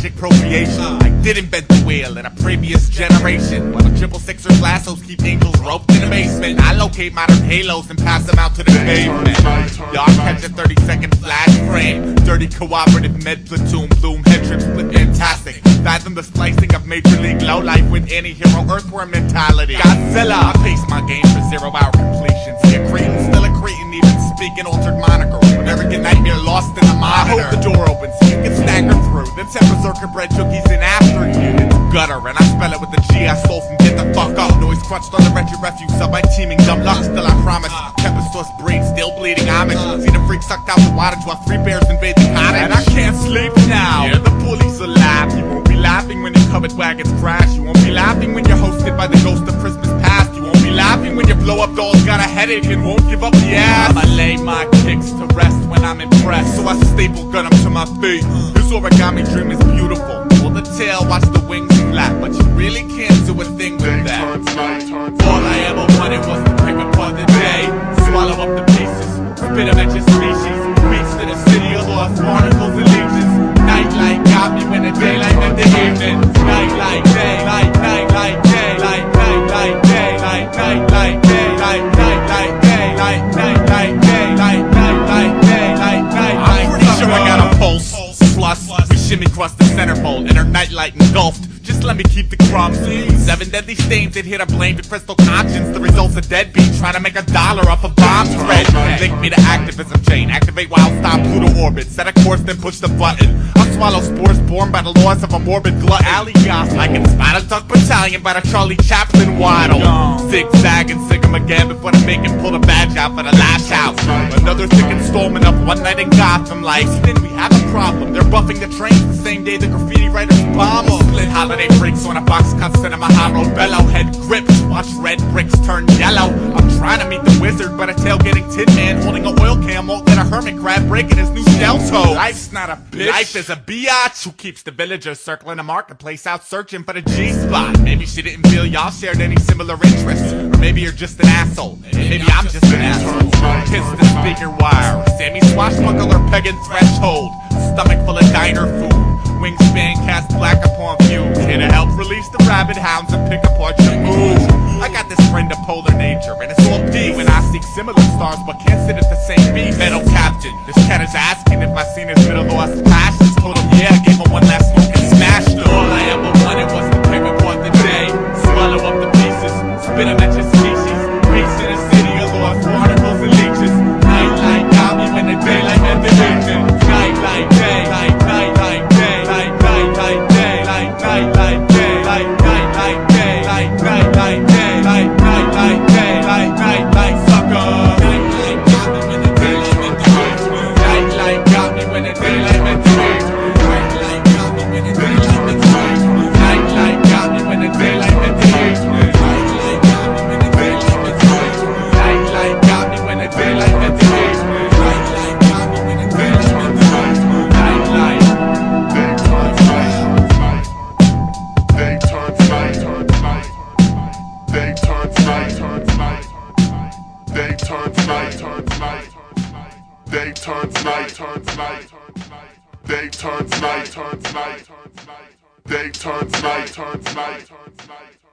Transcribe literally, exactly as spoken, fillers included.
magic procreation. I did invent the wheel in a previous generation. While the triple sixers lassos keep angels roped in the basement, I locate modern halos and pass them out to the pavement. Y'all catch a thirty second flash frame. Dirty cooperative med platoon, bloom head trip split fantastic. Fathom the splicing of major league low life with anti-hero earthworm mentality. Godzilla, I pace my game for zero hour completion. See a Cretan, still a Cretan, even speaking altered moniker. But arrogant nightmare lost in the monitor. I hold the door open so you can stagger through. Then send berserker bread cookies in after you. It's gutter, and I spell it with the G I stole from get the fuck up. Noise crunched on the wretched refuse of my teaming dumb luck. Still I promise, Tempestor's brain still bleeding homage. See the freak sucked out the wattage while three bears invade the cottage. And I can't sleep now. Yeah, the police are live. You won't be laughing when your covered wagons crash. You won't be laughing when you're hosted by the ghost of Christmas past. You won't be laughing when your blow up doll's got a headache and won't give up the ass. I lay my kicks to rest when I'm impressed, so I staple gun 'em to my feet. This origami dream is beautiful. Pull the tail, watch the wings flap, but you really can't do a thing with that. All I ever wanted was to pick apart the day, swallow up the pieces, spit 'em at your species. Reach to the city of lost particles and legions. Nightlight got me when the daylight met the evening. Nightlight, daylight, nightlight, daylight, nightlight, daylight, nightlight, daylight, nightlight, daylight, nightlight, daylight, nightlight, daylight, nightlight. I'm pretty sure I got a pulse. Plus, we shimmy across the centerfold and her nightlight engulfed. Just let me keep the crumbs. Seven deadly stains that hit a blame to crystal conscience. The results of deadbeat trying to make a dollar off a bomb thread. Link me to activism chain. Activate wild stop Pluto orbit. Set a course, then push the button. I'll swallow spores born by the laws of a morbid glut. Alias, I can spot a duck battalion by the Charlie Chaplin waddle. Zigzag and sick 'em again before they make him pull the badge out for the lash out. Another thick installment of One Night in Gotham. Like, then we have a problem. They're buffing the trains the same day the graffiti writers bomb them. Split holiday breaks on a box cut cinema hollow bellow. Head gripped, watch red bricks turn yellow. I'm trying to meet the wizard, but a tailgating tin man holding a oil can won't let a hermit crab breaking his new shell toe. Life's not a bitch. Life is a biatch who keeps the villagers circling the marketplace out searching for the G-spot. Maybe she didn't feel y'all shared any similar interests, or maybe you're just an asshole. Maybe I'm just an asshole. Kiss the speaker wire. Sammy swashbuckler pegging threshold. Stomach full of diner food. Wingspan cast black upon views. Here to help release the rabid hounds and pick apart your moves. I got this friend of polar nature, and it's all peace when I seek similar stars but can't sit at the same beat. Metal captain, this cat is asking if I seen his middle lost passions. Told him yeah, gave him one last smoke and smashed him. All I ever wanted was to pick apart the day, swallow up the pieces, spit 'em at your species. Reach to the city of lost particles and leeches. Nightlight got me when the daylight met the evening. Nightlight, daylight, nightlight, daylight, nightlight, daylight, nightlight, daylight, nightlight, daylight, nightlight, daylight, nightlight, daylight, nightlight, sucker. Nightlight got me when the daylight met the evening. Nightlight got me when the daylight met the evening. Nightlight got me when the daylight met the evening. Nightlight got me when the daylight met the evening. Nightlight got me when the daylight met the evening. Nightlight got me when the daylight met the evening. Nightlight got me when the daylight met the evening. Nightlight. They turn night, turn night. They turn night, turn night. They turn night, turn night. They turn night, turn night. They turn night, turn night. They turn night, turn night.